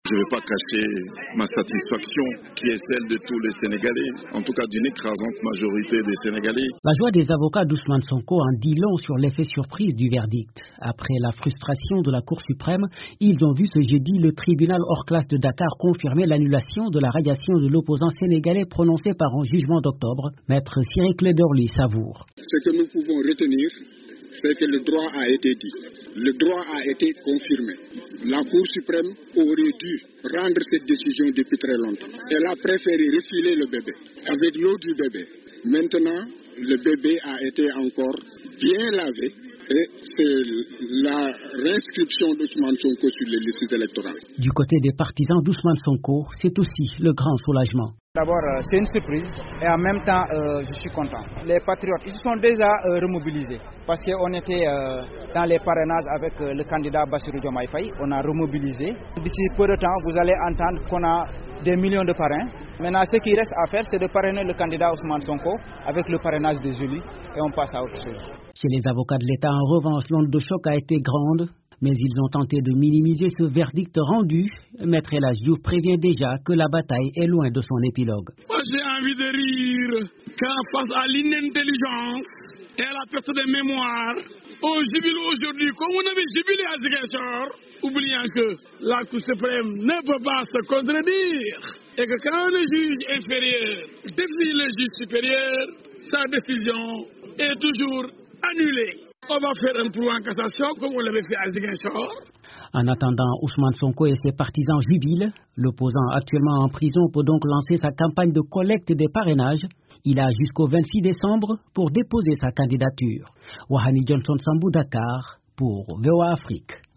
Je ne vais pas cacher ma satisfaction qui est celle de tous les Sénégalais, en tout cas d'une écrasante majorité des Sénégalais. La joie des avocats d'Ousmane Sonko en dit long sur l'effet surprise du verdict. Après la frustration de la Cour suprême, ils ont vu ce jeudi le tribunal hors classe de Dakar confirmer l'annulation de la radiation de l'opposant sénégalais prononcée par un jugement d'octobre. Maître Cyril Clédorly savoure. Ce que nous pouvons retenir, c'est que le droit a été dit. Le droit a été confirmé. La Cour suprême aurait dû rendre cette décision depuis très longtemps. Elle a préféré refiler le bébé avec l'eau du bébé. Maintenant, le bébé a été encore bien lavé et c'est la réinscription d'Ousmane Sonko sur les listes électorales. Du côté des partisans d'Ousmane Sonko, c'est aussi le grand soulagement. D'abord, c'est une surprise et en même temps, je suis content. Les patriotes, ils se sont déjà remobilisés parce qu'on était dans les parrainages avec le candidat Bassirou Diomaye Faye. On a remobilisé. D'ici peu de temps, vous allez entendre qu'on a des millions de parrains. Maintenant, ce qui reste à faire, c'est de parrainer le candidat Ousmane Sonko avec le parrainage des élus et on passe à autre chose. Chez les avocats de l'État, en revanche, l'onde de choc a été grande. Mais ils ont tenté de minimiser ce verdict rendu. Maître El Hadji Diouf prévient déjà que la bataille est loin de son épilogue. Moi, j'ai envie de rire car face à l'inintelligence et à la perte de mémoire, on jubile aujourd'hui comme on avait jubilé à Ziguinchor, oubliant que la Cour suprême ne peut pas se contredire et que quand le juge inférieur défie le juge supérieur, sa décision est toujours annulée. On va faire un pouls en cassation comme on l'avait fait à Ziguinchor. En attendant, Ousmane Sonko et ses partisans jubilent. L'opposant actuellement en prison peut donc lancer sa campagne de collecte des parrainages. Il a jusqu'au 26 décembre pour déposer sa candidature. Wahani Johnson Sambou, Dakar, pour VOA Afrique.